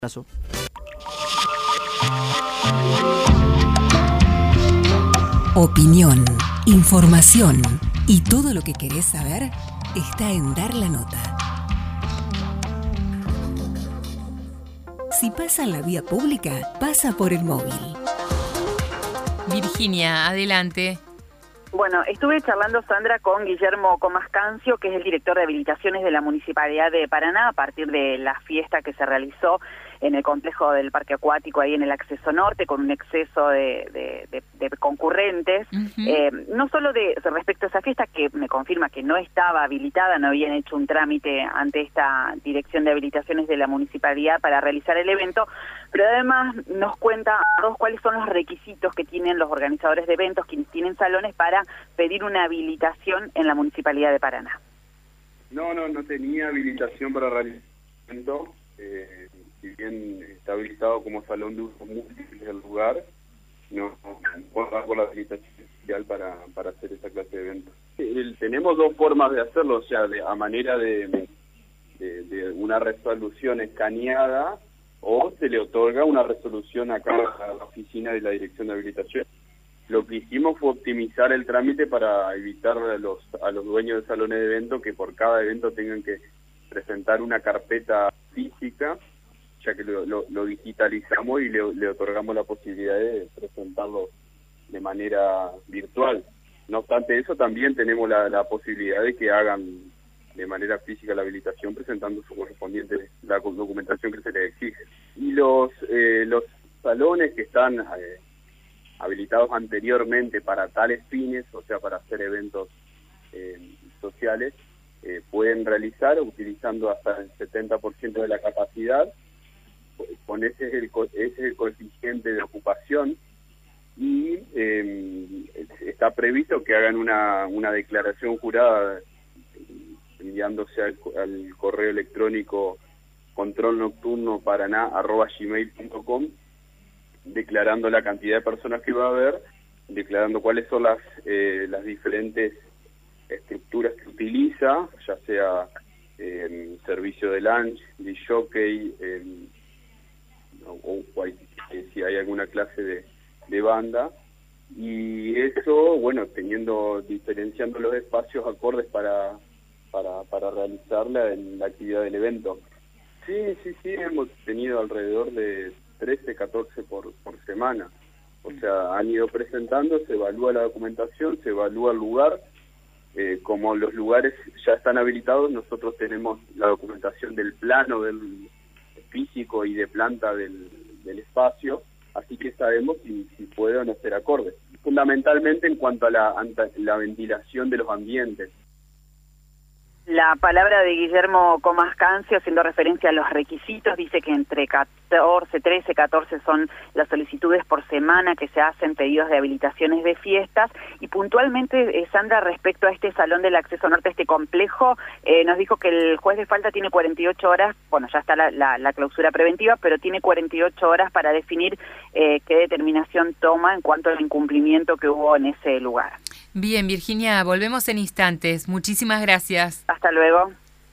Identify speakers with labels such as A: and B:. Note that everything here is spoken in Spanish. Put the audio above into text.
A: Abrazo.
B: Opinión, información y todo lo que querés saber está en Dar la Nota. Si pasa en la vía pública, pasa por el móvil.
C: Virginia, adelante.
D: Bueno, estuve charlando, Sandra, con Guillermo Comascancio, que es el director de habilitaciones de la Municipalidad de Paraná, a partir de la fiesta que se realizó en el complejo del Parque Acuático, ahí en el acceso norte, con un exceso de concurrentes. No solo respecto a esa fiesta, que me confirma que no estaba habilitada, no habían hecho un trámite ante esta dirección de habilitaciones de la Municipalidad para realizar el evento, pero además nos cuenta a todos cuáles son los requisitos que tienen los organizadores de eventos, quienes tienen salones, para pedir una habilitación en la Municipalidad de Paraná.
E: No tenía habilitación para realizar el evento. Si bien está habilitado como salón de uso múltiple el lugar, no puedo dar por la habilitación especial para hacer esa clase de eventos. Tenemos dos formas de hacerlo, o sea, a manera de una resolución escaneada, o se le otorga una resolución acá a la oficina de la Dirección de Habilitación. Lo que hicimos fue optimizar el trámite para evitar a los dueños de salones de eventos que por cada evento tengan que presentar una carpeta física, ya que lo digitalizamos y le otorgamos la posibilidad de presentarlo de manera virtual. No obstante eso, también tenemos la posibilidad de que hagan de manera física la habilitación presentando su correspondiente la documentación que se les exige. Y los salones que están habilitados anteriormente para tales fines, o sea, para hacer eventos sociales, pueden realizar utilizando hasta el 70% de la capacidad. Con ese es el coeficiente de ocupación, y está previsto que hagan una declaración jurada enviándose al correo electrónico controlnocturno.paraná@gmail.com, declarando la cantidad de personas que va a haber, declarando cuáles son las diferentes estructuras que utiliza, ya sea servicio de lunch, de jockey, o si hay alguna clase de banda, y eso, bueno, diferenciando los espacios acordes para realizar la actividad del evento. Sí, hemos tenido alrededor de 13, 14 por semana. O sea, han ido presentando, se evalúa la documentación, se evalúa el lugar. Como los lugares ya están habilitados, nosotros tenemos la documentación del plano del físico y de planta del espacio, así que sabemos si puede o no ser acorde. Fundamentalmente en cuanto a la ventilación de los ambientes.
D: La palabra de Guillermo Comascancio, haciendo referencia a los requisitos, dice que entre 13, 14 son las solicitudes por semana que se hacen, pedidos de habilitaciones de fiestas, y puntualmente, Sandra, respecto a este salón del acceso norte, este complejo, nos dijo que el juez de falta tiene 48 horas, bueno, ya está la clausura preventiva, pero tiene 48 horas para definir qué determinación toma en cuanto al incumplimiento que hubo en ese lugar.
C: Bien, Virginia, volvemos en instantes. Muchísimas gracias.
D: Hasta luego.